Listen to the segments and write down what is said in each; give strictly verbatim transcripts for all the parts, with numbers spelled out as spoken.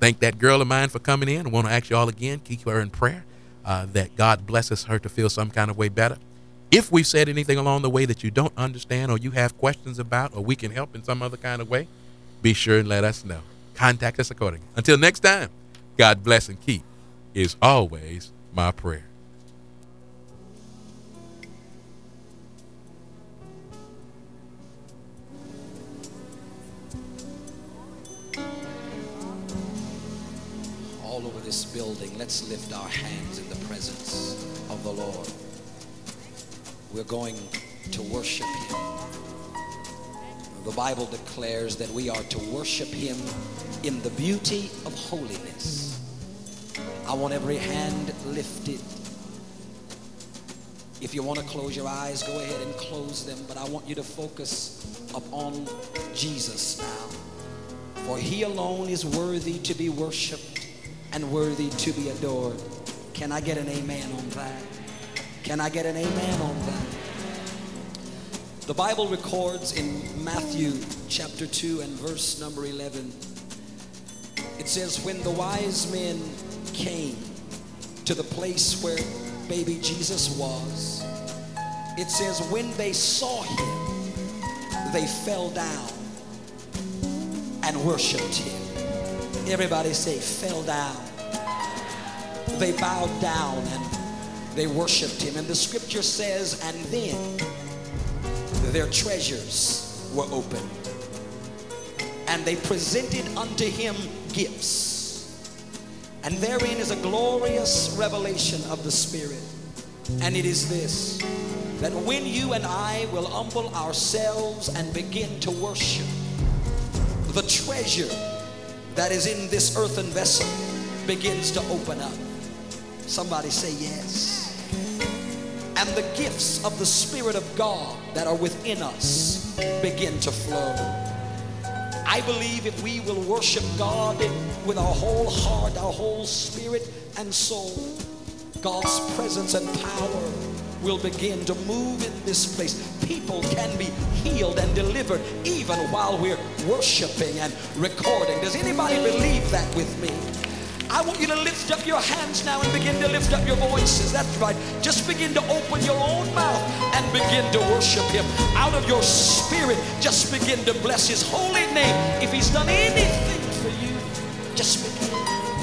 thank that girl of mine for coming in. I want to ask you all again, keep her in prayer, uh, that God blesses her to feel some kind of way better. If we've said anything along the way that you don't understand or you have questions about, or we can help in some other kind of way, be sure and let us know. Contact us accordingly. Until next time, God bless and keep is always my prayer. All over this building, let's lift our hands in the presence of the Lord. We're going to worship him. The Bible declares that we are to worship him in the beauty of holiness. I want every hand lifted. If you want to close your eyes, go ahead and close them, but I want you to focus upon Jesus now. For he alone is worthy to be worshiped and worthy to be adored. Can I get an amen on that? Can I get an amen on that? The Bible records in Matthew chapter two and verse number eleven. It says, when the wise men came to the place where baby Jesus was, it says when they saw him, they fell down and worshiped him. Everybody say, fell down. They bowed down and they worshiped him. And the scripture says, and then their treasures were opened, and they presented unto him gifts. And therein is a glorious revelation of the Spirit. And it is this, that when you and I will humble ourselves and begin to worship, the treasure that is in this earthen vessel begins to open up. Somebody say yes. And the gifts of the Spirit of God that are within us begin to flow. I believe if we will worship God with our whole heart, our whole spirit and soul, God's presence and power will begin to move in this place. People can be healed and delivered even while we're worshiping and recording. Does anybody believe that with me? I want you to lift up your hands now and begin to lift up your voices. That's right. Just begin to open your own mouth and begin to worship him. Out of your spirit, just begin to bless his holy name. If he's done anything for you, just begin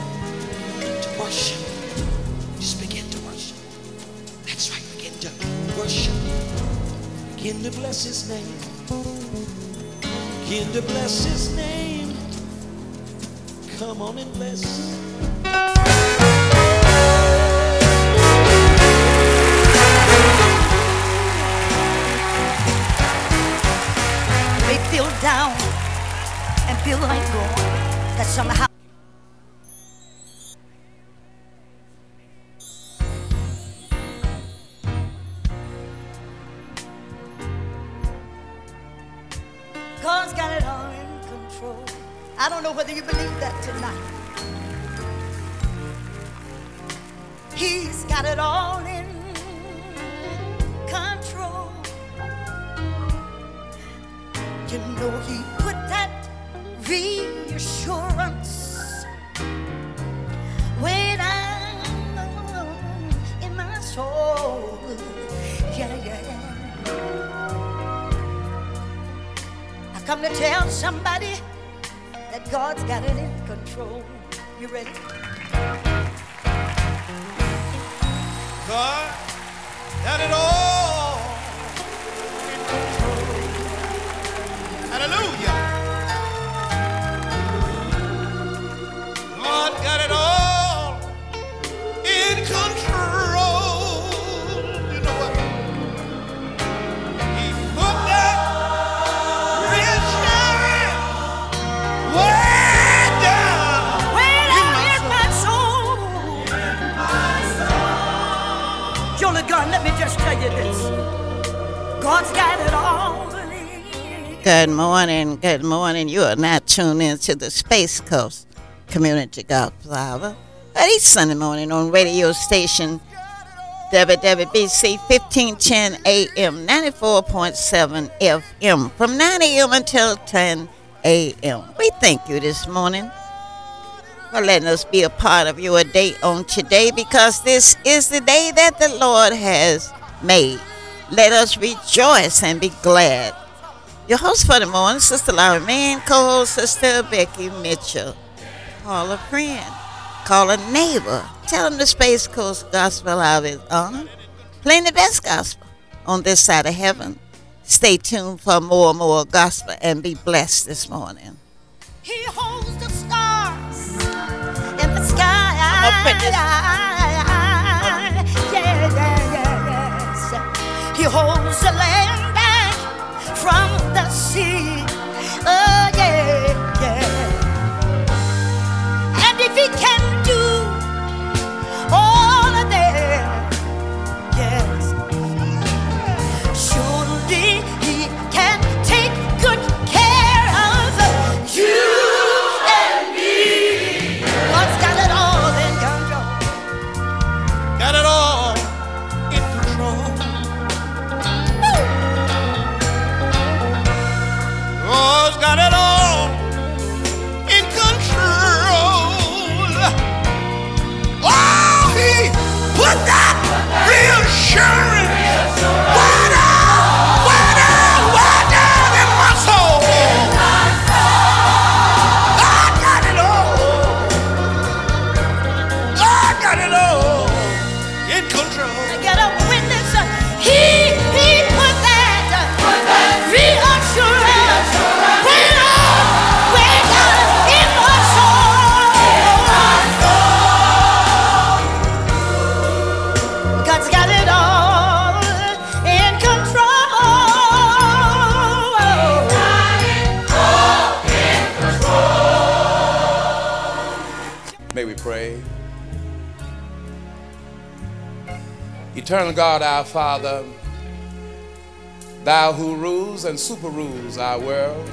to worship. Just begin to worship. That's right. Begin to worship. Begin to bless his name. Begin to bless his name. Come on and bless him. Feel down and feel like going, that somehow God's got it all in control. I don't know whether you believe that tonight. He's got it all in control. You know he put that reassurance way down in my soul. Yeah, yeah. I come to tell somebody that God's got it in control. You ready? God got it all. Hallelujah. Lord got it all in control. You know what? He put that reassurance way down, way in down my in my soul. Jolie Gunn, let me just tell you this. God's got it all. Good morning, good morning. You are now tuned into the Space Coast Community Gospel Hour. Each Sunday morning on radio station W W B C fifteen ten A M, ninety-four point seven F M, from nine A M until ten A M. We thank you this morning for letting us be a part of your day on today, because this is the day that the Lord has made. Let us rejoice and be glad. Your host for the morning, Sister Laura Mann, co-host Sister Becky Mitchell. Call a friend, call a neighbor, tell them the Space Coast Gospel Hour is on. Playing the best gospel on this side of heaven. Stay tuned for more and more gospel and be blessed this morning. He holds the stars in the sky. Yeah, yeah, yeah, yes. He holds the land back from the sea. Oh, yeah, yeah. And if he can do all of that, yes, surely he can take good care of you and me. God's got it all in control. Got it all in control. God's got it all in control. Oh, he put that reassurance right down, right down, right down in my soul. God got it all. God got it all in control. I got a witness. uh, He, he put that uh, reassurance way down, way down in my soul. God's got it all in control. May we pray. Eternal God, our Father, thou who rules and super rules our world,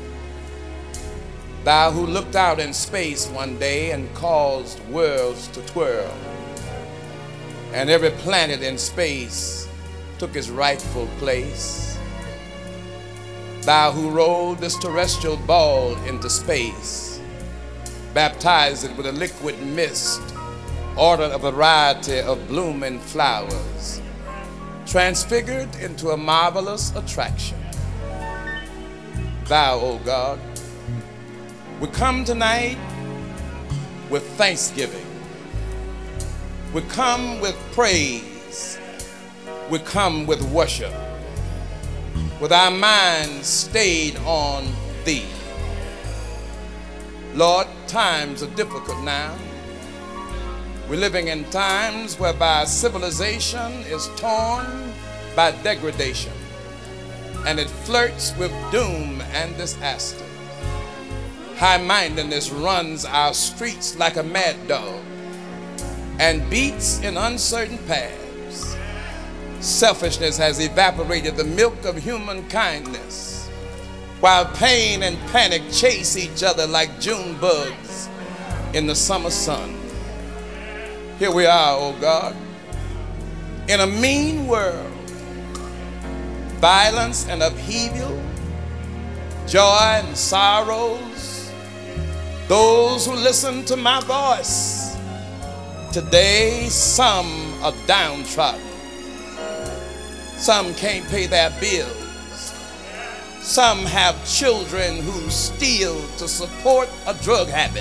thou who looked out in space one day and caused worlds to twirl, and every planet in space took its rightful place, thou who rolled this terrestrial ball into space, baptized it with a liquid mist, ordered a variety of blooming flowers, transfigured into a marvelous attraction. Thou, O God, we come tonight with thanksgiving. We come with praise. We come with worship, with our minds stayed on Thee. Lord, times are difficult now. We're living in times whereby civilization is torn by degradation, and it flirts with doom and disaster. High-mindedness runs our streets like a mad dog and beats in uncertain paths. Selfishness has evaporated the milk of human kindness, while pain and panic chase each other like June bugs in the summer sun. Here we are, oh God, in a mean world, violence and upheaval, joy and sorrows. Those who listen to my voice today, some are downtrodden. Some can't pay their bills. Some have children who steal to support a drug habit.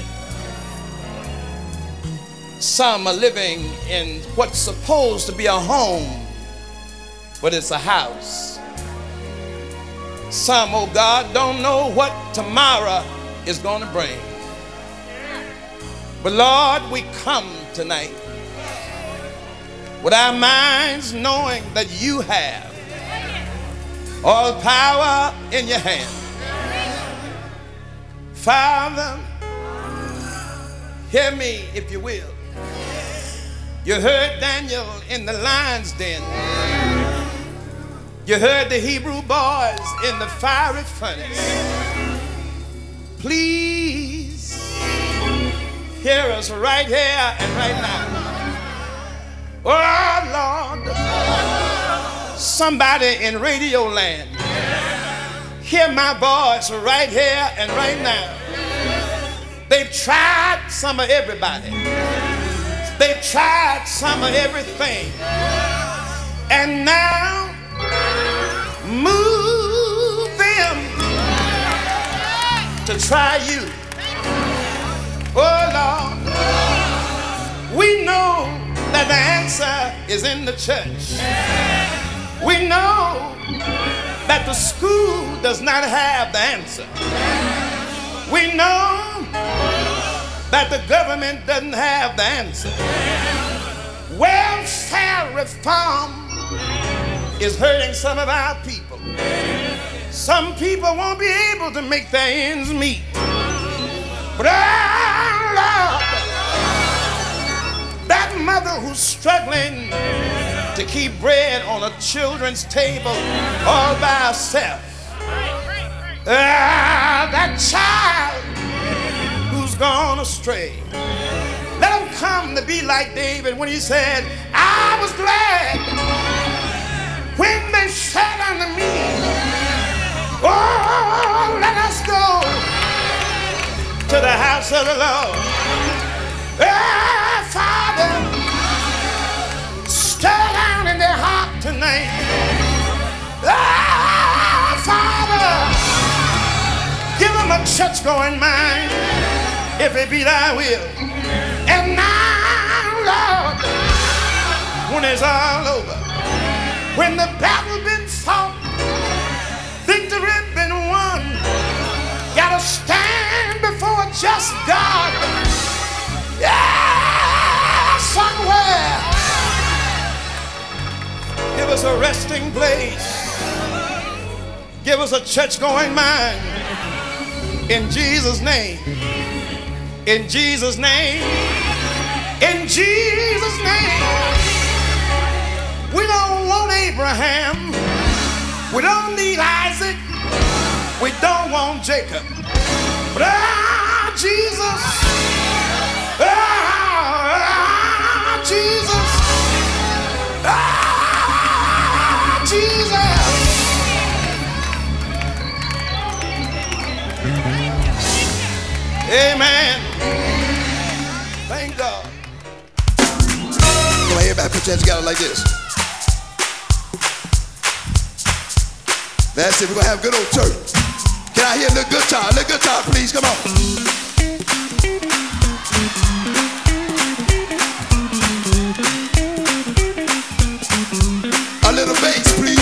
Some are living in what's supposed to be a home, but it's a house. Some, oh God, don't know what tomorrow is going to bring. But Lord, we come tonight with our minds knowing that you have all power in your hand. Father, hear me if you will. You heard Daniel in the lion's den. You heard the Hebrew boys in the fiery furnace. Please hear us right here and right now. Oh, Lord. Somebody in Radio Land, hear my voice right here and right now. They've tried some of everybody. They've tried some of everything. And now move them to try you. Oh Lord, we know that the answer is in the church. We know that the school does not have the answer. We know that the government doesn't have the answer. Welfare reform is hurting some of our people. Some people won't be able to make their ends meet. But oh Lord, that mother who's struggling to keep bread on a children's table all by herself, ah, that child who's gone astray, let him come to be like David when he said, I was glad when they said unto me, oh, let us go to the house of the Lord. Ah, Father, stir down in their heart tonight. Ah, Father, give them a church-going mind, if it be thy will. And now, Lord, when it's all over, when the battle been fought, victory been won, gotta stand before a just God. Yeah, somewhere. Give us a resting place. Give us a church-going mind. In Jesus' name. In Jesus' name. In Jesus' name. We don't want Abraham. We don't need Isaac. We don't want Jacob. But ah, Jesus. Ah, Jesus. Ah, Jesus. Amen. Thank God. Come on, everybody put your hands together like this. That's it. We're going to have a good old church. Can I hear a little guitar? A little guitar, please. Come on. A little bass, please.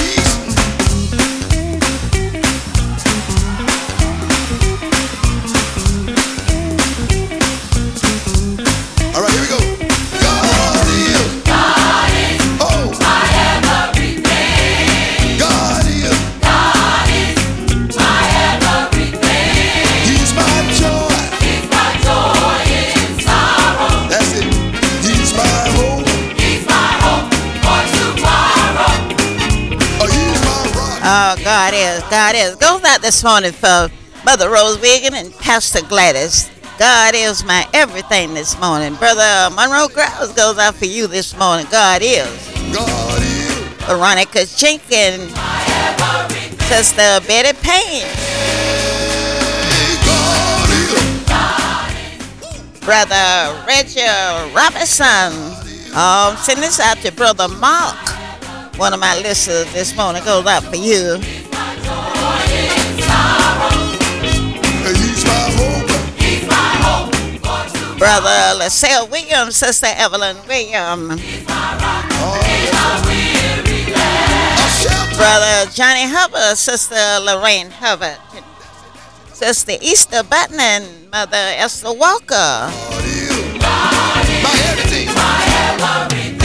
All right, here we go. God is. God is. Oh. My everything. God is. God is. My everything. He's my joy. He's my joy in sorrow. That's it. He's my hope. He's my hope for tomorrow. Oh, he's my rock. Oh, God is, God is. Goes out this morning for Mother Rose Wiggin and Pastor Gladys. God is my everything this morning. Brother Monroe Grouse goes out for you this morning. God is. God is. Veronica Jenkins. Sister Betty Payne. God is. Brother Reggie Robinson. Um, send this out to Brother Mark. One of my listeners this morning goes out for you. He's my hope. Brother LaSalle Williams, Sister Evelyn Williams. Brother Johnny Hubbard, Sister Lorraine Hubbard. Sister Easter Button and Mother Esther Walker. God is. My everything. My everything.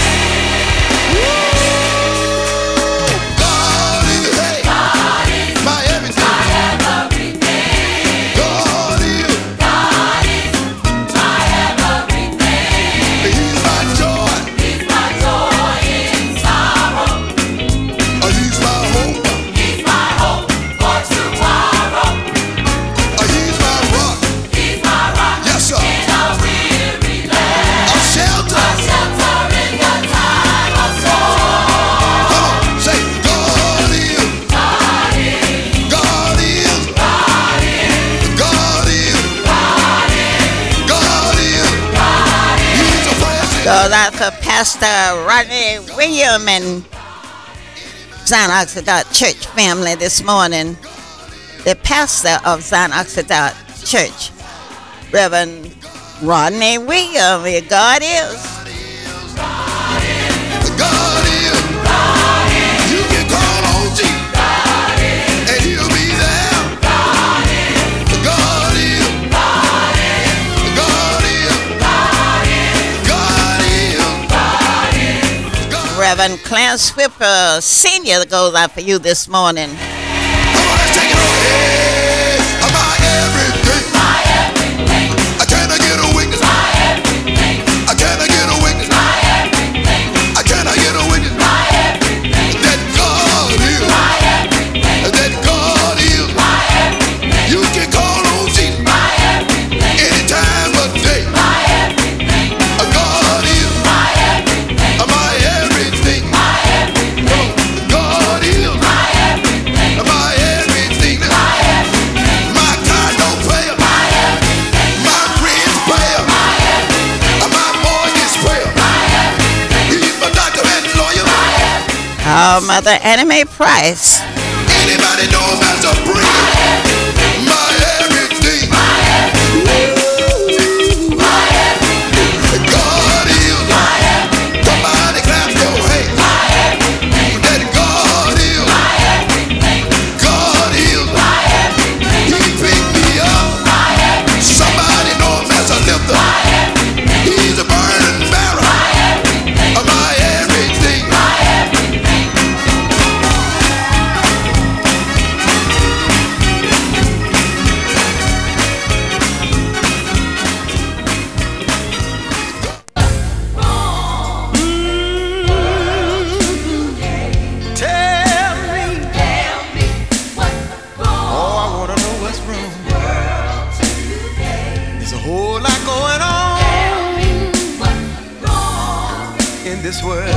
God is. Hey. God is. My everything. My everything. God is. God is. My everything. He's my joy. He's my joy in sorrow. Oh, he's my hope. He's my hope for tomorrow. Oh, he's my rock. He's my rock. Yes, sir. In a weary land. Goes out for Pastor Rodney William and Zion Oxidot Church family this morning. The pastor of Zion Oxidot Church, Reverend Rodney William. God is. God is. You can call on Jesus. And he'll be there. God is. God is. God is. Reverend Clarence Whipper Senior goes out for you this morning. Come on, let's take it over. Hey, my everything. My everything. I cannot get a witness. My everything. I cannot get a witness. My everything. I cannot get a witness. My everything. That God is. My everything. That God is. My everything. You can call on Jesus. My everything. Any time of day. My everything. God is. My everything. My everything. My everything. God is. My everything. My everything. My everything. My God don't play. My everything. My friends play. My everything. My mortgage play. My everything. He's my doctor and lawyer. My everything. Our Mother Annie Mae Price. Anybody know that's a bringer? My everything. My everything. My everything. God is. My everything. Somebody clap your hands. My everything. That God is. My everything. God is. My everything. He picked me up. My everything. Somebody know him as a lifter. My everything. He's a burning barrel. My everything. My everything. My everything. Tell me. Tell me what's wrong. Oh, I want to know what's wrong. There's a whole lot going on. Tell me what's wrong in this world.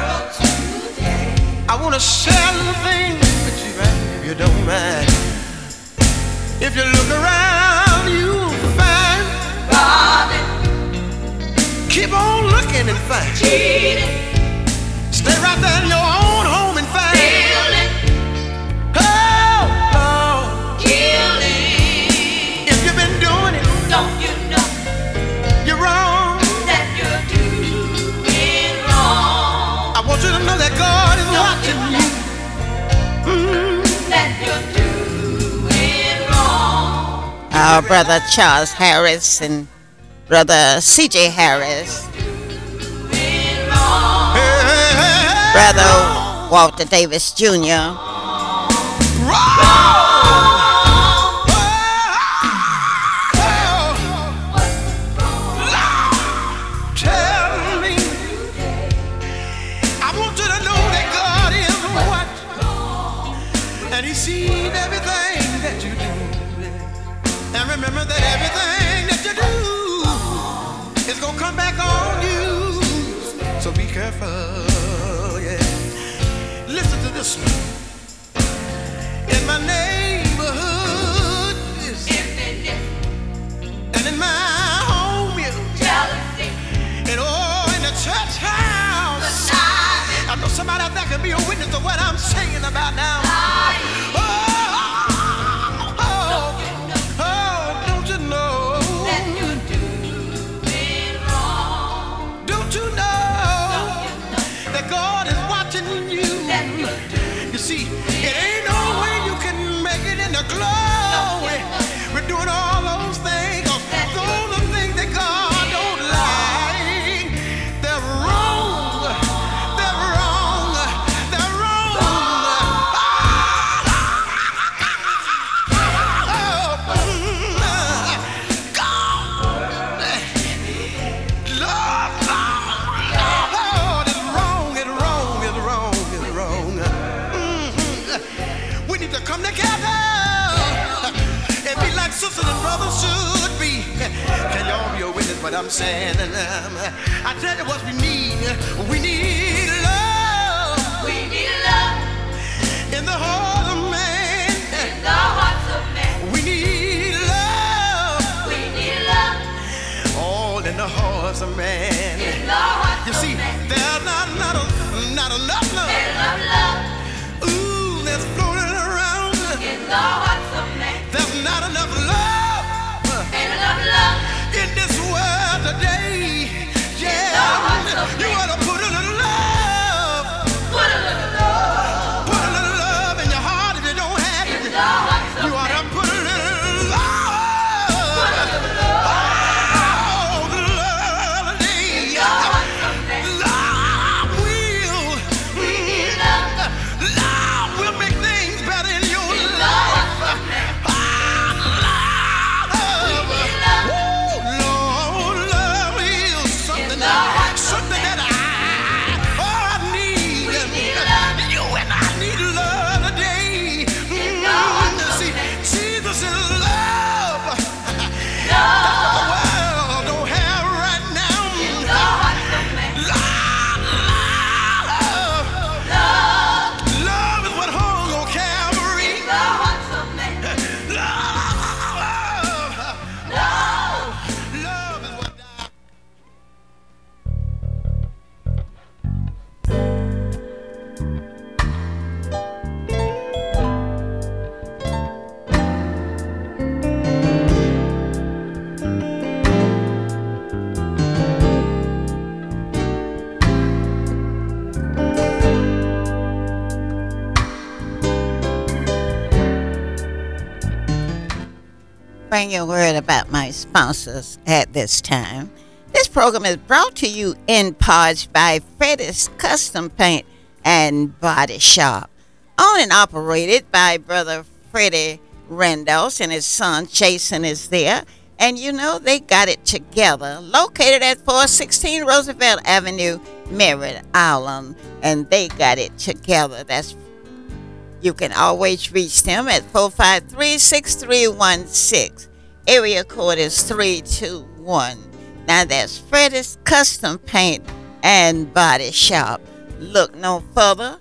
I want to share the things with you, if you don't mind. If you look around, you'll find God. Keep on looking and find. Cheating. Stay right there in your own home and find. Stealing. Oh, oh. Killing. If you've been doing it, don't you know you're wrong? That you're doing wrong. I want you to know that God is watching you. Mm. That you're doing wrong. Our brother Charles Harris and brother C J Harris. Brother Walter Davis Junior Tell me. I want you to know that God is watching, and He sees everything that you do. And remember that everything that you do is gonna come back on you. So be careful. Yeah. Listen to this one. In my neighborhood, and in my home, jealousy, and oh, in the church house. I know somebody out there can be a witness to what I'm saying about now. Oh, oh, oh, oh, don't you know that you're doing wrong? Don't you know that God is watching you? You see, it ain't no way you can make it in the glory. We're doing all those things. Those are things that God don't like. They're wrong. They're wrong. They're wrong. Oh, God. Lord, oh, it's wrong. It's wrong. It's wrong. It's wrong. Mhm. We need to come together and be like sisters and brothers should be. Can y'all be a witness what I'm saying? And um, I tell you what we need. We need love. We need love in the heart of man. In the hearts of man. We need love. We need love all in the heart. Lord's a man. You see, there's not, not, a, not enough love. Ooh, that's floating around. There's not enough love in this world today. Yeah, you ought to put a little love. Put a little love. Put a little love in your heart if you don't have it. You ought to put a little love. Put a little love. Oh, the love today. Love will. Mm, love will make things better in your life. Ah, love. Ooh, Lord, love is something that, something that I, oh, I need. You and I need love today. Mm, see, Jesus is love. That's what the world don't have right now. Love, love, love is what hung on Calvary. Love, love is what died. Bring your word about my sponsors at this time. This program is brought to you in parts by Freddy's Custom Paint and Body Shop, owned and operated by Brother Freddie Randolph, and his son Jason is there. And you know, they got it together. Located at four sixteen Roosevelt Avenue, Merritt Island. And they got it together. That's You can always reach them at four five three, six three one six. Area code is three two one. Now that's Freddy's Custom Paint and Body Shop. Look no further.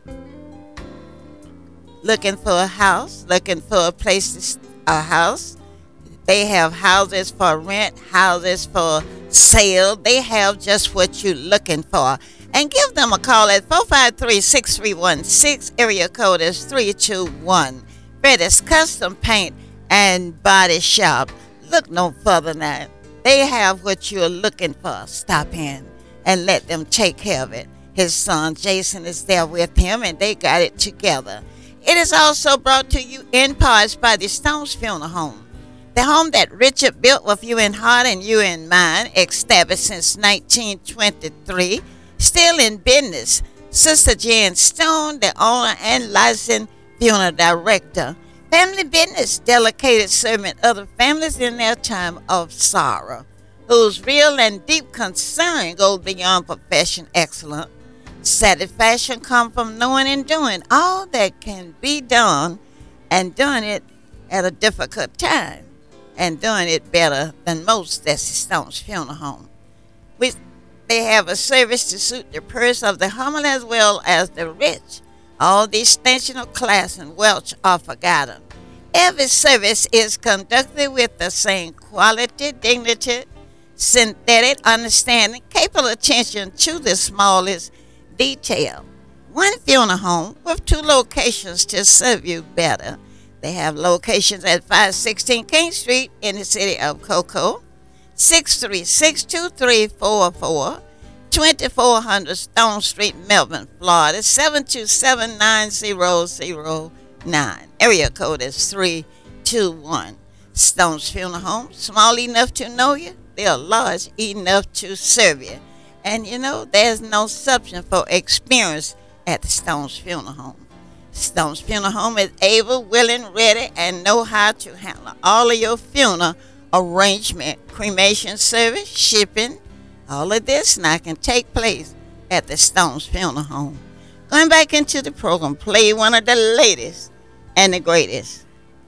Looking for a house? Looking for a place to st- a house? They have houses for rent, houses for sale. They have just what you're looking for. And give them a call at four five three, six three one six. Area code is three two one. Freddy's Custom Paint and Body Shop. Look no further now. They have what you're looking for. Stop in and let them take care of it. His son Jason is there with him, and they got it together. It is also brought to you in parts by the Stones Funeral Home. The home that Richard built with you in heart and you in mind, established since nineteen twenty-three. Still in business. Sister Jan Stone, the owner and licensed funeral director. Family business, dedicated serving other families in their time of sorrow, whose real and deep concern goes beyond profession excellence. Satisfaction comes from knowing and doing all that can be done, and doing it at a difficult time, and doing it better than most. That's the Stones Funeral Home. We They have a service to suit the purse of the humble as well as the rich. All distinction of class and wealth are forgotten. Every service is conducted with the same quality, dignity, synthetic understanding, capable attention to the smallest detail. One funeral home with two locations to serve you better. They have locations at five sixteen King Street in the city of Cocoa, six three six, two three four four, twenty-four hundred Stone Street, Melbourne, Florida, seven two seven, nine zero zero nine. Area code is three two one. Stone's Funeral Home, small enough to know you, they are large enough to serve you. And you know, there's no substitute for experience at the Stone's Funeral Home. Stone's Funeral Home is able, willing, ready, and know how to handle all of your funeral arrangement, cremation service, shipping. All of this now can take place at the Stone's Funeral Home. Going back into the program, play one of the latest and the greatest.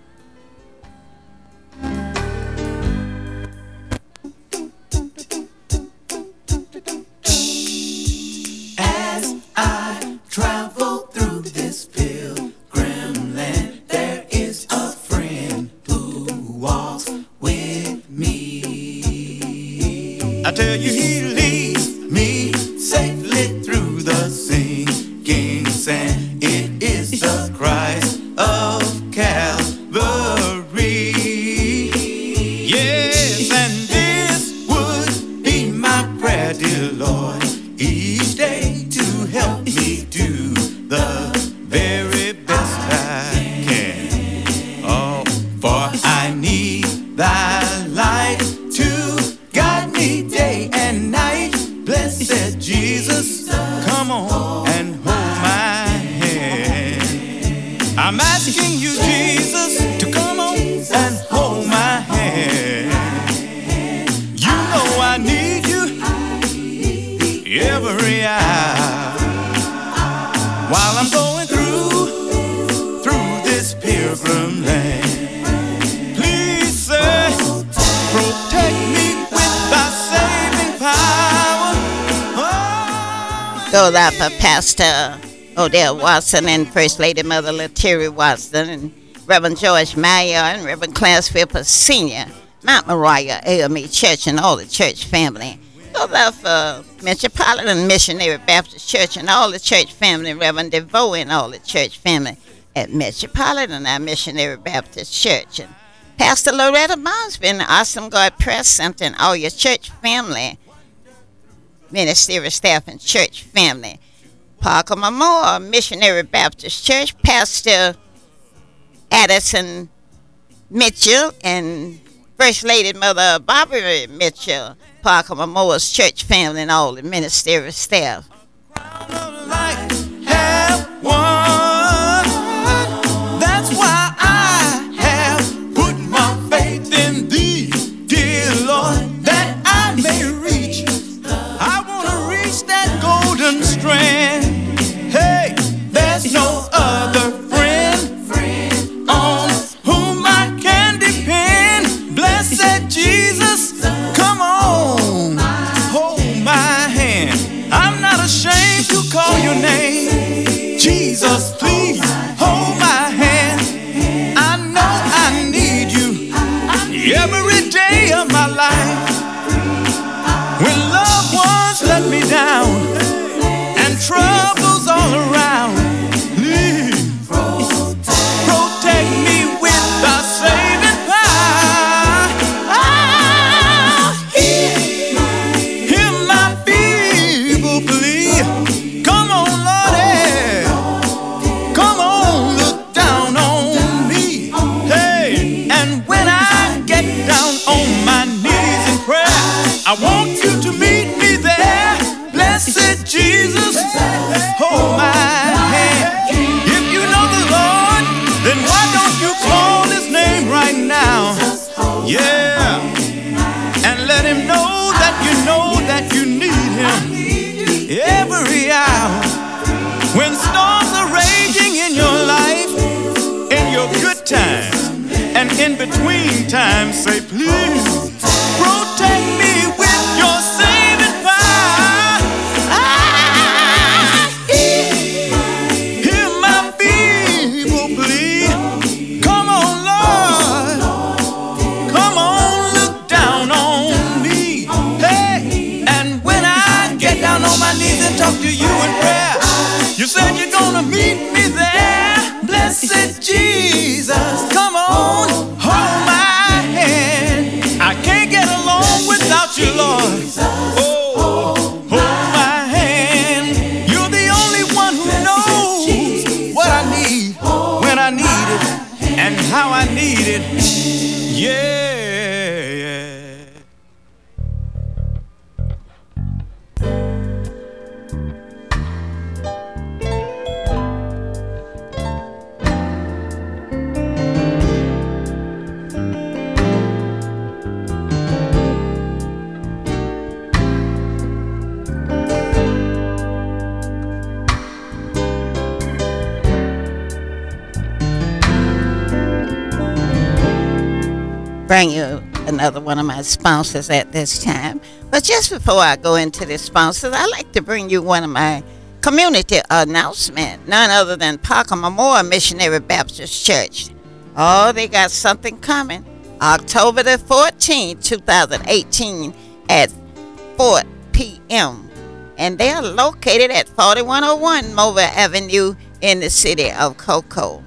As I travel through this pilgrim land, there is a friend who walks with me. I tell you, he me safely through the sinking sand. It is the Christ of Calvary. Yes, and this would be my prayer, dear Lord, each day to help me do the very best I can. Oh, for I need thy light to guide me day and night. Blessed Jesus, come on and hold my hand. I'm asking you, Jesus, to come on and hold my hand. You know I need you every hour while I'm going through, through this pilgrim land. Please, sir, protect me with thy saving power. Oh. Goes out for Pastor Odell Watson and First Lady Mother Lettieri Watson and Reverend George Mayer and Reverend Clarence Phillips Senior, Mount Moriah A M E Church and all the church family. Goes out for Metropolitan Missionary Baptist Church and all the church family, Reverend DeVoe and all the church family at Metropolitan our Missionary Baptist Church. And Pastor Loretta Mosby and the Awesome God Press Center and all your church family, ministerial staff and church family. Parker Memorial Missionary Baptist Church, Pastor Addison Mitchell and First Lady Mother Barbara Mitchell, Parker Memorial's church family and all the ministerial staff. Have one. That's why I have put my faith in thee, dear Lord, that I may reach. I want to reach that golden strand. Hey, there's no other friend on whom I can depend. Blessed Jesus, come on, hold my hand. I'm not ashamed to call your name. Jesus, please hold my hand. I know I need you every day of my life. When loved ones let me down and troubles all around, please protect me with thy saving power. Ah, hear, hear my feeble plea. Come on, Lordy, come on, look down on me. Hey, and when I get down on my knees in prayer, I want you to meet me there. Blessed Jesus, hold my hand. If you know the Lord, then why don't you call his name right now? Yeah, and let him know that you know that you need him every hour. When storms are raging in your life, in your good times and in between times, say please protect me with your saving power. Ah, hear my feeble plea. Come on, Lord, come on, look down on me. Hey, and when I get down on my knees and talk to you in prayer, you said you're gonna meet me there. Blessed Jesus, come on, hold my hand. I can't get along without you, Lord. Oh, hold my hand. You're the only one who knows what I need, when I need it, and how I need it. Yeah, yeah. Bring you another one of my sponsors at this time. But just before I go into the sponsors, I'd like to bring you one of my community announcements, none other than Parker Memorial Missionary Baptist Church. Oh, they got something coming. October the fourteenth, two thousand eighteen at four p.m. and they are located at forty-one oh one Mobile Avenue in the city of Cocoa.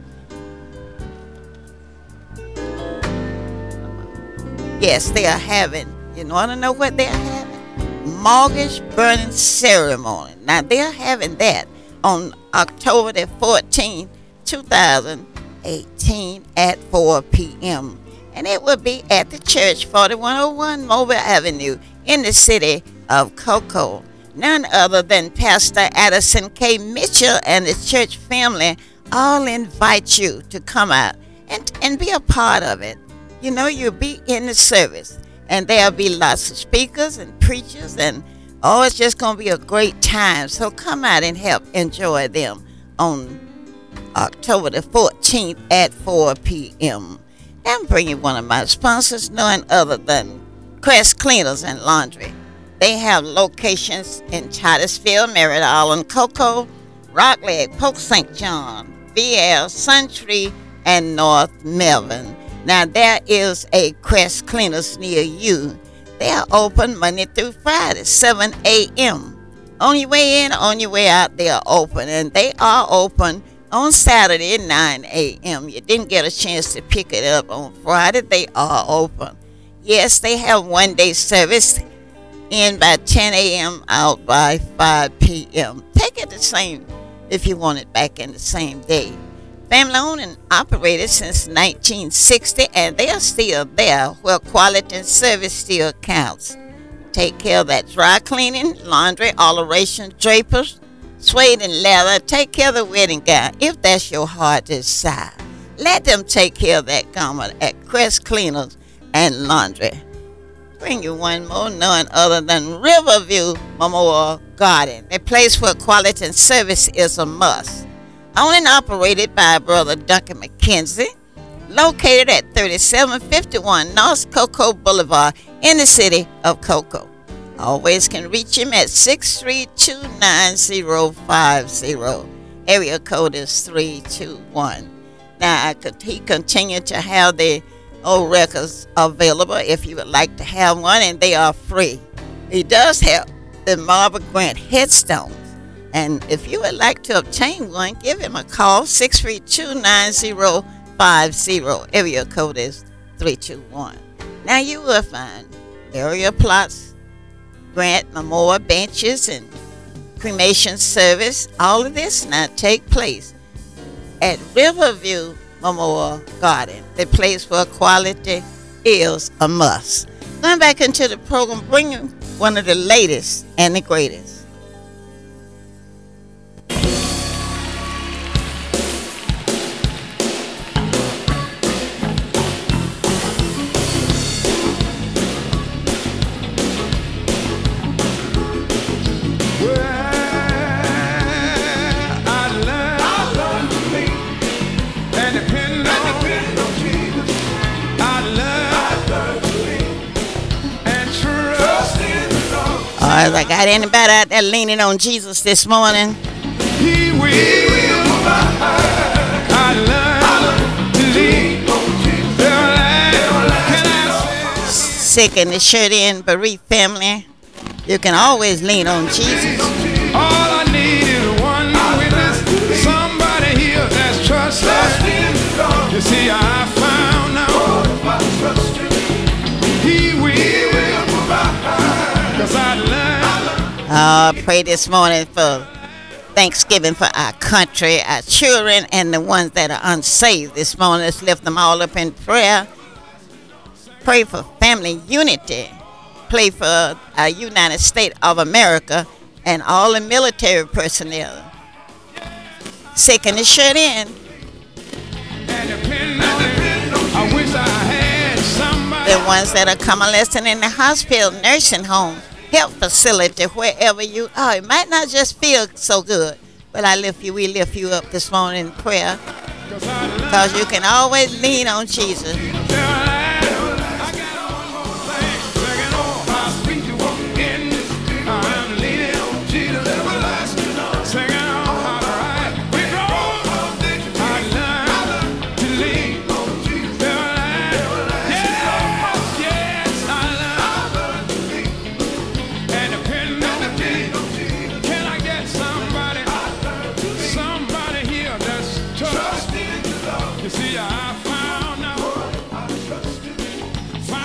Yes, they are having, you want to know what they are having? Mortgage burning ceremony. Now, they are having that on October the fourteenth, two thousand eighteen at four p.m. And it will be at the church, forty-one oh one Mobile Avenue in the city of Cocoa. None other than Pastor Addison K. Mitchell and the church family all invite you to come out and, and be a part of it. You know, you'll be in the service, and there'll be lots of speakers and preachers, and oh, it's just going to be a great time. So come out and help enjoy them on October the fourteenth at four p.m. I'm bringing one of my sponsors, none other than Crest Cleaners and Laundry. They have locations in Titusville, Merritt Island, Cocoa, Rockledge, Polk Saint John, V L, Suntree, and North Melvin. Now, there is a Crest Cleaners near you. They are open Monday through Friday, seven a.m. On your way in, on your way out, they are open. And they are open on Saturday at nine a.m. You didn't get a chance to pick it up on Friday. They are open. Yes, they have one-day service in by ten a.m., out by five p.m. Take it the same if you want it back in the same day. Family owned and operated since nineteen sixty, and they are still there where quality and service still counts. Take care of that dry cleaning, laundry, alteration, drapers, suede and leather. Take care of the wedding gown if that's your heart desire. Let them take care of that garment at Crest Cleaners and Laundry. Bring you one more, none other than Riverview Memorial Garden, a place where quality and service is a must. Owned and operated by Brother Duncan McKenzie, located at thirty-seven fifty-one North Cocoa Boulevard in the city of Cocoa. Always can reach him at six three two, nine zero five zero. Area code is three two one. Now, I could, he continued to have the old records available if you would like to have one, and they are free. He does have the Marble Grant headstones. And if you would like to obtain one, give him a call, six three two, nine zero five zero. Area code is three two one. Now you will find burial plots, grant memorial benches, and cremation service. All of this now take place at Riverview Memorial Garden, the place where quality is a must. Going back into the program, bringing one of the latest and the greatest. As I got anybody out there leaning on Jesus this morning? He will. I learned to lean on Jesus. Can I say? Sick and the shirt in bereaved family, you can always lean on Jesus. All I need is one witness, somebody here that's trusted. You see, I found out He will provide. 'Cause I learned. I uh, pray this morning for Thanksgiving for our country, our children, and the ones that are unsaved this morning. Let's lift them all up in prayer. Pray for family unity. Pray for our United States of America and all the military personnel. Sick and the shut in. I wish I had somebody. The ones that are convalescing in the hospital, nursing home, health facility, wherever you are. It might not just feel so good, but I lift you, we lift you up this morning in prayer, because you can always lean on Jesus.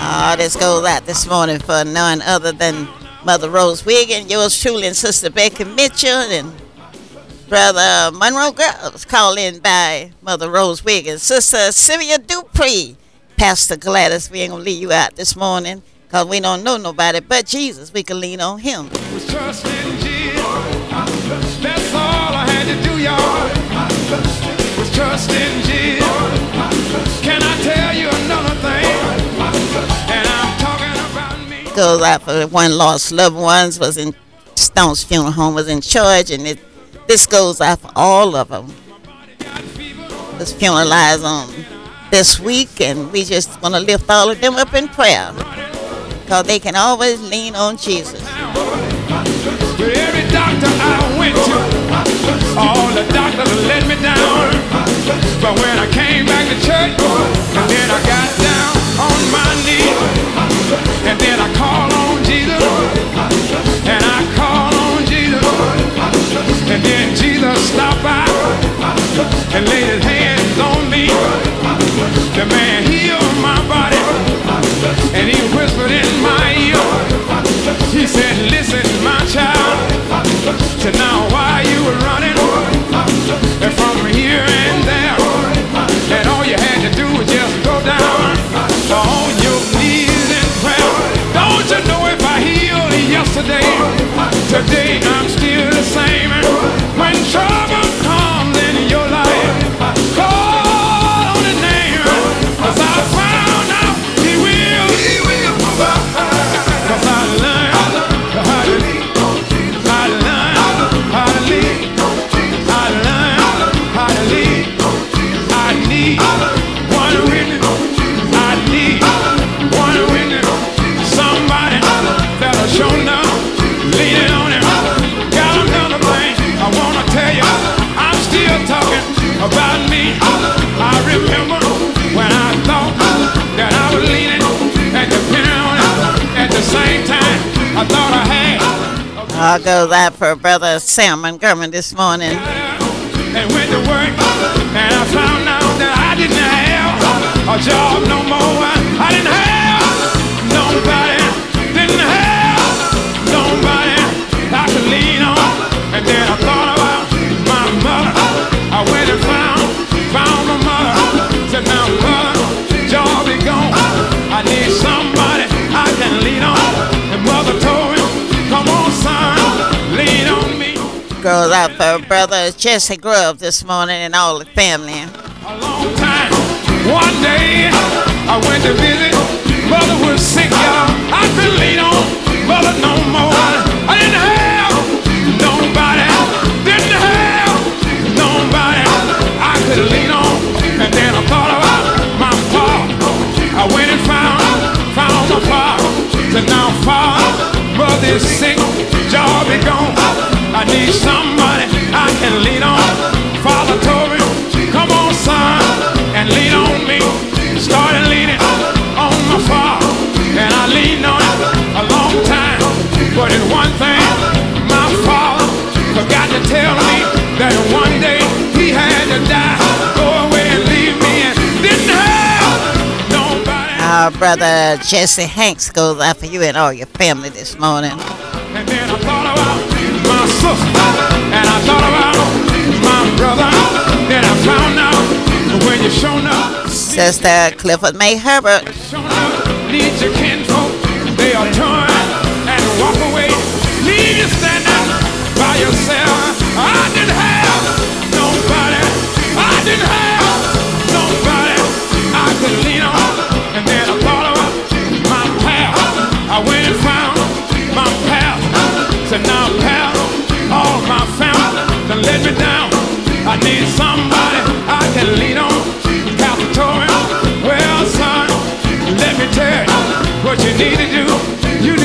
Oh, this goes out this morning for none other than Mother Rose Wiggin, yours truly, and Sister Becky Mitchell, and Brother Monroe Girls, called in by Mother Rose Wiggin. Sister Sylvia Dupree, Pastor Gladys, we ain't going to leave you out this morning because we don't know nobody but Jesus. We can lean on him. Was trust in Jesus. That's all I had to do, y'all. Was trust in Jesus. Can I tell you another thing? And I'm talking about me. Goes out for one lost loved ones, was in Stone's funeral home, was in charge, and it, this goes out for all of them. This funeral lies on this week, and we just want to lift all of them up in prayer because they can always lean on Jesus. But every doctor I went to, all the doctors let me down. But when I came back to church, and then I got down on my knees, and then I called on Jesus, and I called on Jesus, and then Jesus stopped by and laid his hands on me. The man healed my body, and he whispered in my ear. He said, listen, my child, to now why you were running from here and there, and all you had to do was just go down on your knees in prayer. Don't you know if I healed yesterday, today I'm still the same. When trouble comes in your life, call on the name, 'cause I found out he will, he will provide. 'Cause I learned how to lead, I learned how to lead, I learned how to lead. I need one witness, I need one witness, somebody that'll show up, leaning on him. Got another thing I wanna tell you, I'm still talking about me. I remember when I thought that I was leaning and depending on him at the same time. I thought I had. I'll go that for Brother Sam Montgomery this morning. And went to work, and I found out that I didn't have a job no more. I didn't have nobody, didn't have nobody I could lean on. And then I thought about my mother. I went and found, found my mother. Said, now mother, job is gone. I need somebody I can lean on. And mother told me, come on son, lean on me. Goes out for Brother Jesse Grove this morning and all the family. A long time. One day I went to visit. Mother was sick, y'all. I couldn't lean on mother no more. I didn't have nobody. Didn't have nobody I could lean on. And then I thought about my father. I went and found, found my father. Said, now father, mother is sick, job is gone. I need somebody I can lean on. Father told me, come on son, and lean on me. Started leaning on my father, and I leaned on it a long time. But in one thing, my father forgot to tell me that one day he had to die, go away and leave me, and didn't have nobody. Our Brother Jesse Hanks goes out for you and all your family this morning. And then I thought about my sister, and I thought about my brother. Then I found out when you shown up, Sister Clifford May Herbert. shown up, need your kinfolk, they'll turn and walk away, leave you standing by yourself. I didn't have nobody, I didn't have nobody I could lean on. And then I thought about my pal. I went and found my pal. Said, now pal, all my family done let me down. I need somebody I can lean on. Pastor told me, well son, let me tell you what you need to do. You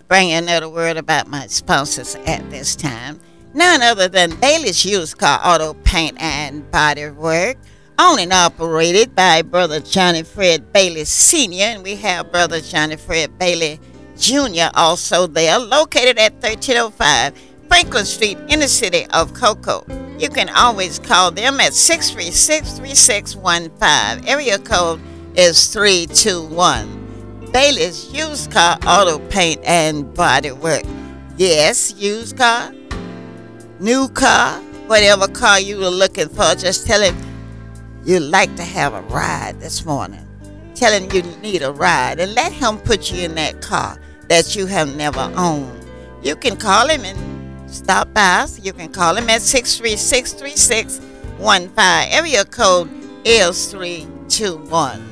bring you another word about my sponsors at this time. None other than Bailey's Used Car Auto Paint and Body Work, owned and operated by Brother Johnny Fred Bailey Senior, and we have Brother Johnny Fred Bailey Junior also there, located at thirteen oh five Franklin Street in the city of Cocoa. You can always call them at six three six, three six one five. Area code is three two one. Bailey's Used Car Auto Paint and Body Work. Yes, used car, new car, whatever car you were looking for, just tell him you'd like to have a ride this morning. Tell him you need a ride and let him put you in that car that you have never owned. You can call him and stop by us. You can call him at six three six, three six one five. Area code is three two one.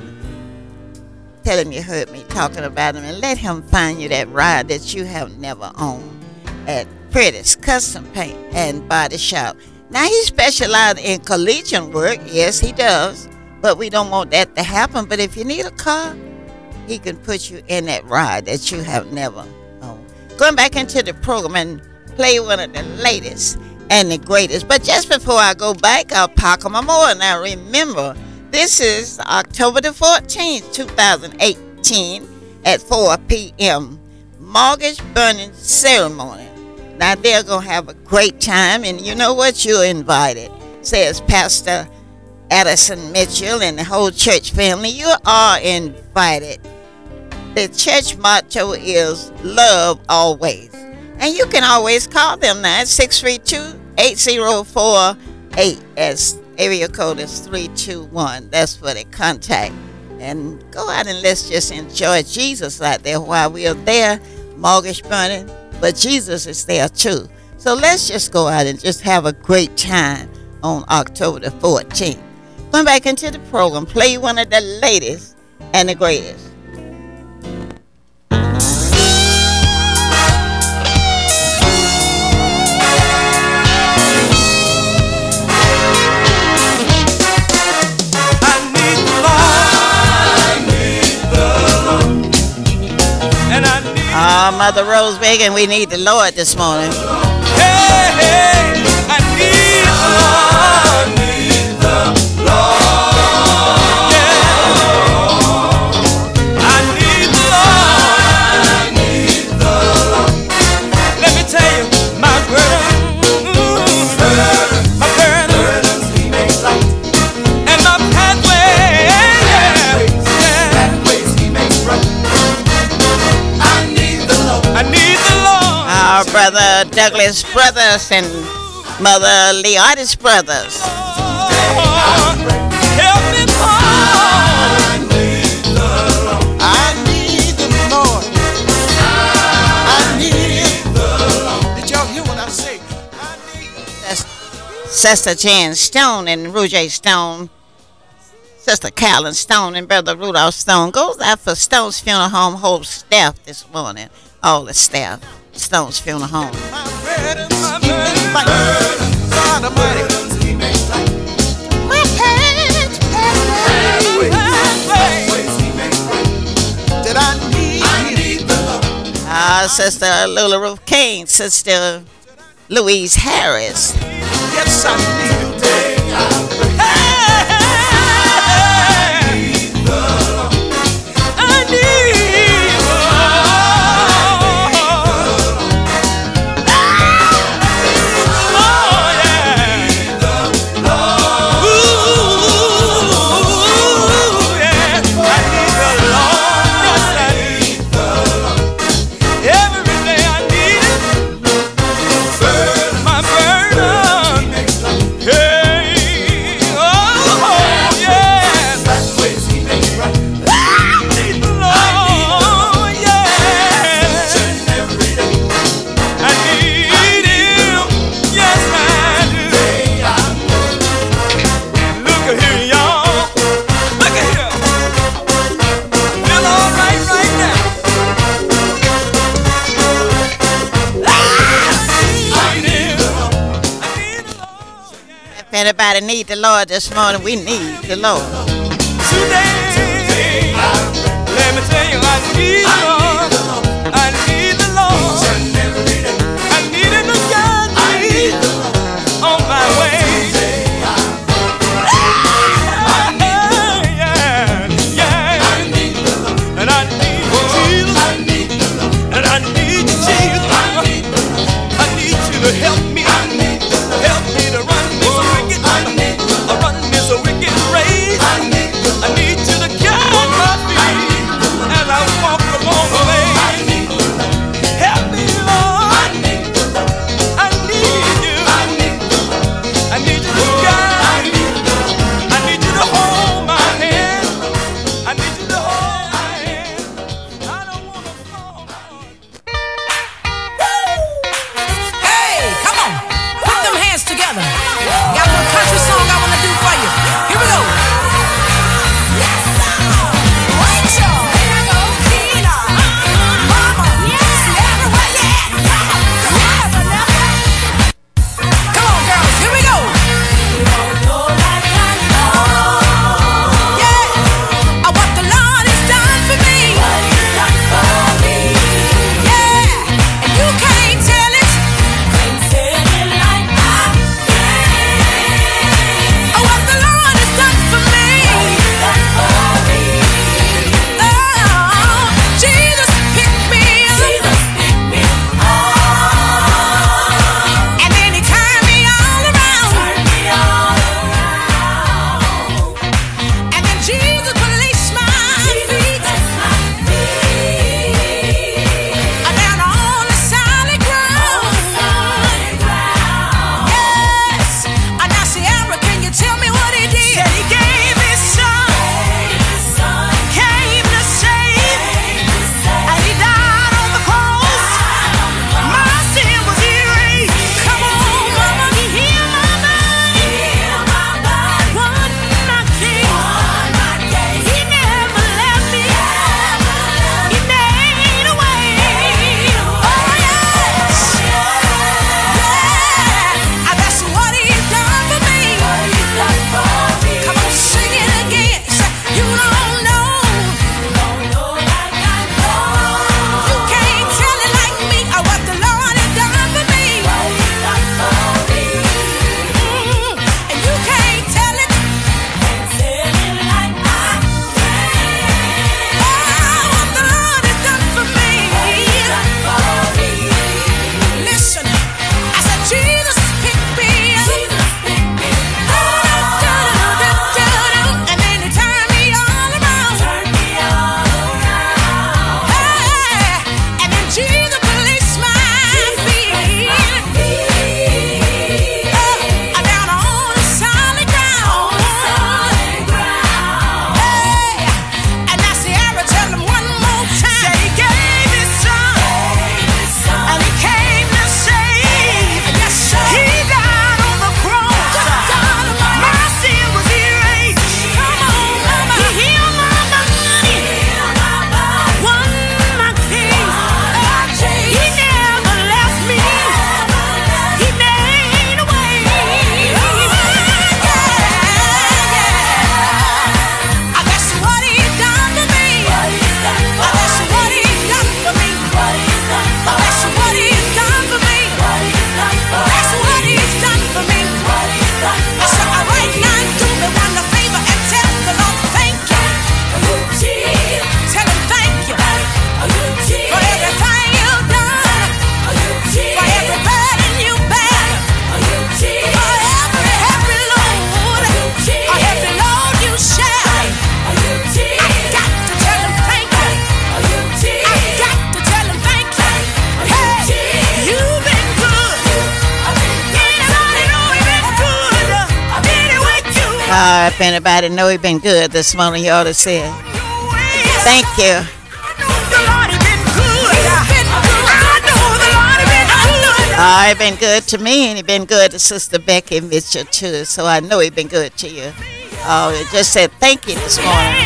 Tell him you heard me talking about him and let him find you that ride that you have never owned at Pretty's Custom Paint and Body Shop. Now, he specializes in collision work. Yes, he does. But we don't want that to happen. But if you need a car, he can put you in that ride that you have never owned. Going back into the program and play one of the latest and the greatest. But just before I go back, I'll park on my more. Now, remember, this is October the fourteenth, two thousand eighteen at four p.m. Mortgage burning ceremony. Now, they're going to have a great time, and you know what? You're invited, says Pastor Addison Mitchell and the whole church family. You are invited. The church motto is love always. And you can always call them now at six three two, eight zero four eight. As area code is three two one. That's for the contact. And go out and let's just enjoy Jesus out there while we are there, mortgage burning. But Jesus is there too. So let's just go out and just have a great time on October the fourteenth. Going back into the program, play one of the latest and the greatest. Oh, Mother Rose Bacon, we need the Lord this morning. Hey, hey, I need the Lord. I need the Lord. Yeah. I need the Lord. I need the Lord. Let me tell you, my burden, mm, my burden, He makes light, and my pathway, pathways, yeah, pathways He makes right. I need the Lord. Our brother Douglas Brothers and Mother Leotis Brothers. Lord, help me, Lord. I need the Lord. I need the Lord. I need the Lord. Did y'all hear what I say? I need. That's Sister Jan Stone and Rouge Stone. Sister Carolyn Stone and Brother Rudolph Stone goes out for Stone's Funeral Home whole staff this morning. All the staff, Stone's Funeral Home. My burden, my burden, my burden, God Almighty. He makes light. My parents, Pathways He makes right. That I need, I need the Lord. Ah, Sister Lula Ruth King, Sister Louise Harris. Yes, I need the day. Anybody need the Lord this morning? We need the Lord. Today, let me tell you, I need the Lord. I need the Lord. Uh, if anybody know he been good this morning, you ought to say it. Thank you. Uh, he been good to me, and he been good to Sister Becky Mitchell too. So I know he been good to you. Oh, uh, just said thank you this morning.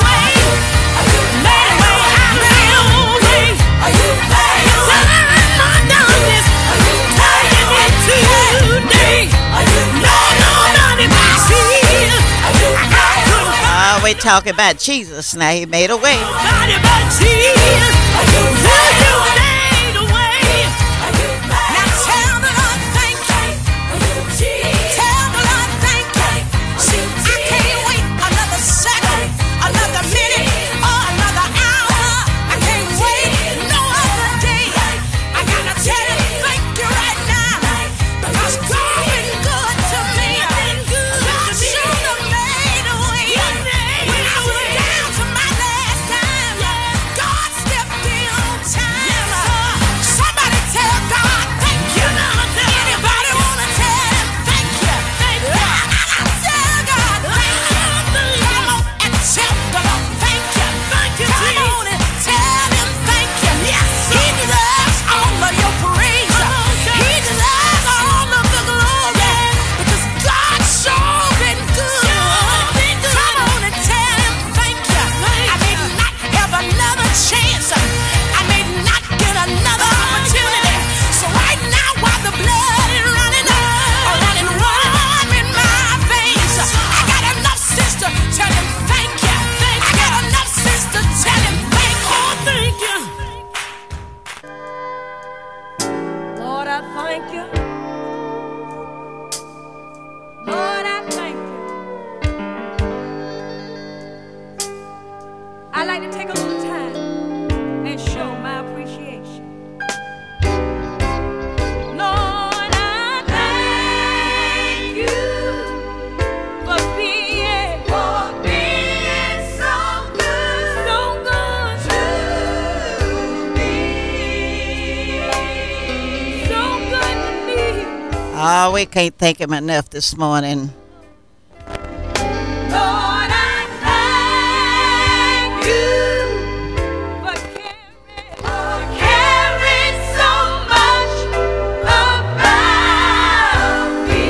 Uh, we talking about Jesus now. He made a way. Oh, we can't thank him enough this morning. Lord, I thank you for caring, for caring so much about me.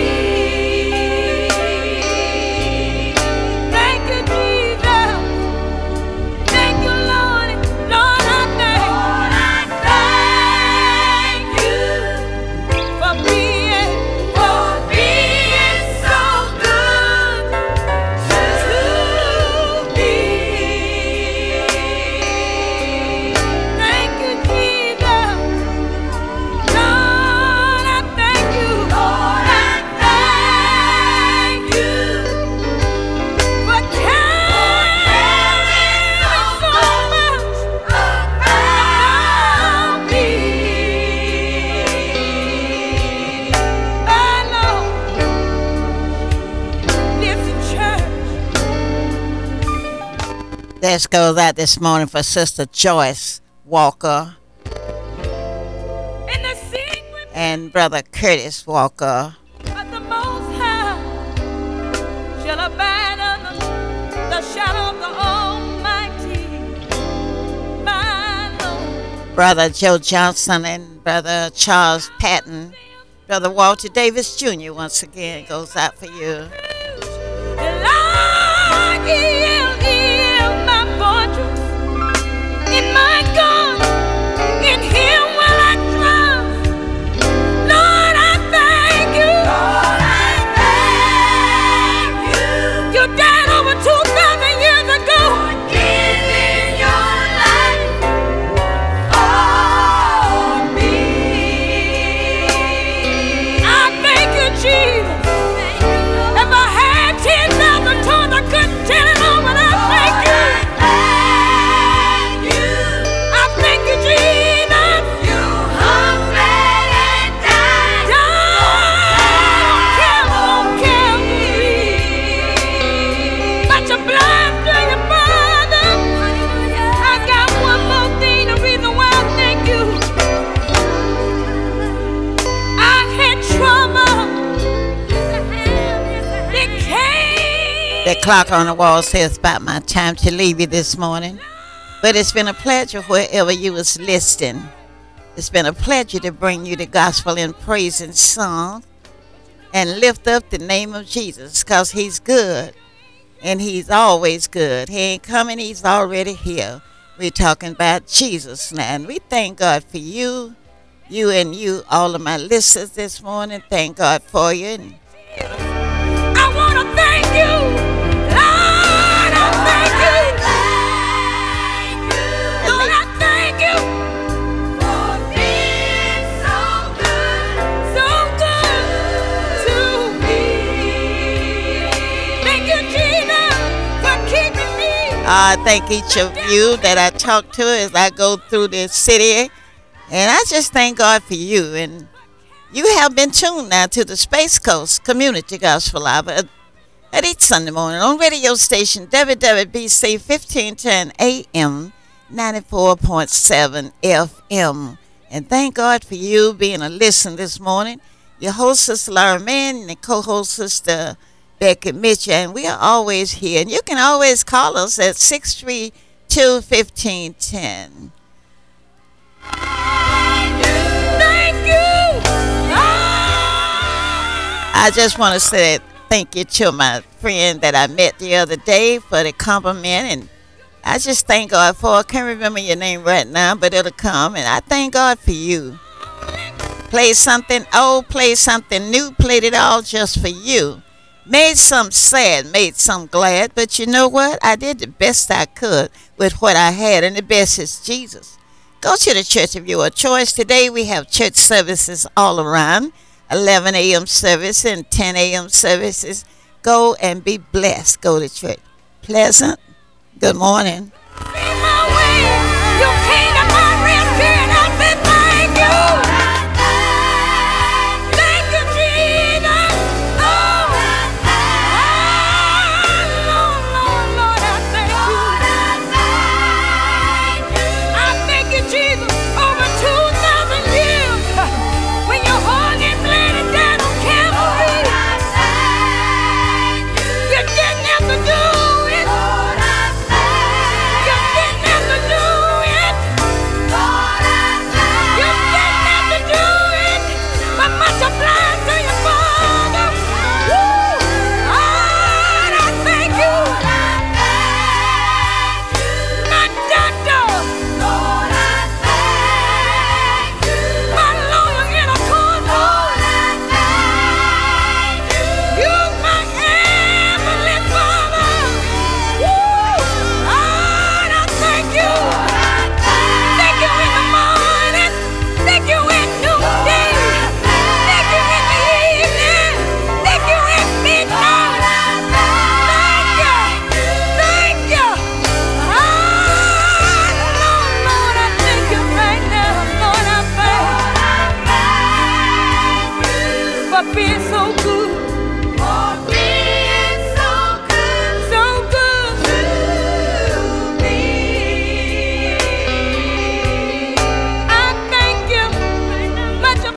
Thank you, Jesus. Thank you, Lord. Lord, I thank, Lord, I thank you for being. This goes out this morning for Sister Joyce Walker and Brother Curtis Walker. But the Most High shall abide under the shadow of the Almighty, my Lord. Brother Joe Johnson and Brother Charles Patton. Brother Walter Davis Junior once again goes out for you. In my God, in Him will I trust. Lord, I thank you. Lord, I thank you. You died over two thousand years ago, giving your life for me. I thank you, Jesus. If I had ten thousand tongues, I couldn't tell it all, but I thank you. I That clock on the wall says it's about my time to leave you this morning. But it's been a pleasure wherever you was listening. It's been a pleasure to bring you the gospel in praise and song and lift up the name of Jesus, because he's good and he's always good. He ain't coming, he's already here. We're talking about Jesus now, and we thank God for you, you and you, all of my listeners this morning. Thank God for you. And I want to thank you. Lord, I thank you. Lord, I thank you for being so good, so good to me. Thank you, Jesus, for keeping me. I thank each of you that I talk to as I go through this city. And I just thank God for you. And you have been tuned now to the Space Coast Community Gospel Hour at, at each Sunday morning on radio station W W B C fifteen ten A M, ninety-four point seven F M. And thank God for you being a listener this morning. Your host, Sister Laura Mann, and the co-host, Sister Becky Mitchell. And we are always here. And you can always call us at six three two, one five one zero. Thank you. I just want to say thank you to my friend that I met the other day for the compliment, and I just thank God for, I can't remember your name right now, but it'll come, and I thank God for you. Play something old, play something new, played it all just for you. Made some sad, made some glad, but you know what? I did the best I could with what I had, and the best is Jesus. Go to the church of your choice. Today we have church services all around. eleven a.m. service and ten a.m. services. Go and be blessed. Go to church. Pleasant. Good morning.